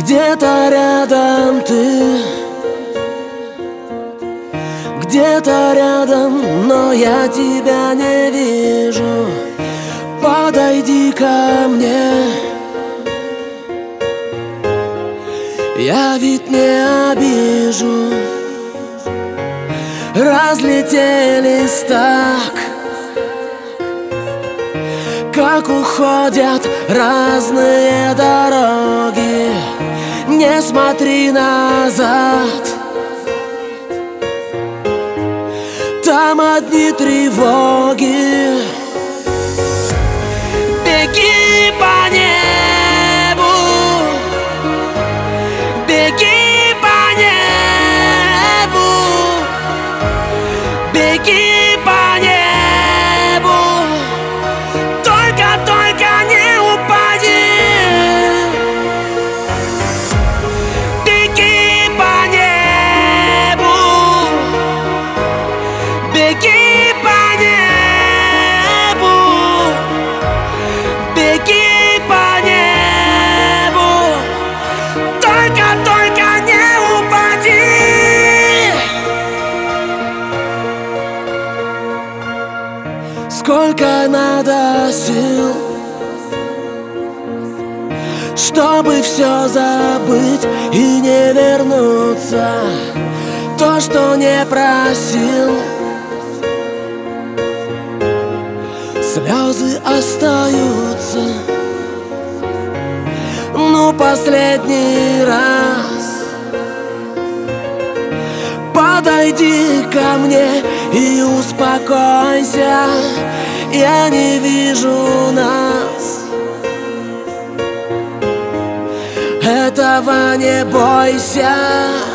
Где-то рядом ты, где-то рядом, но я тебя не вижу. Подойди ко мне, я ведь не обижу. Разлетелись так, как уходят разные дороги. Не смотри назад, там одни тревоги. Беги по небу, беги по небу, беги по небу. Только не упади. Беги по небу, беги по небу, беги по небу. Только не упади. Сколько надо сил, чтобы все забыть и не вернуться. То, что не просил, слезы остаются. Ну, последний раз подойди ко мне и успокойся. Я не вижу нас, этого не бойся.